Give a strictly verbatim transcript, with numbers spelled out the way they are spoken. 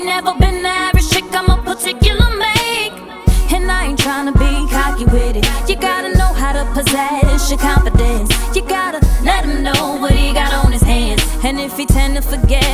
Never been the average chick, I'm a particular make. And I ain't tryna be cocky with it. You gotta know how to possess your confidence. You gotta let him know what he got on his hands. And if he tend to forget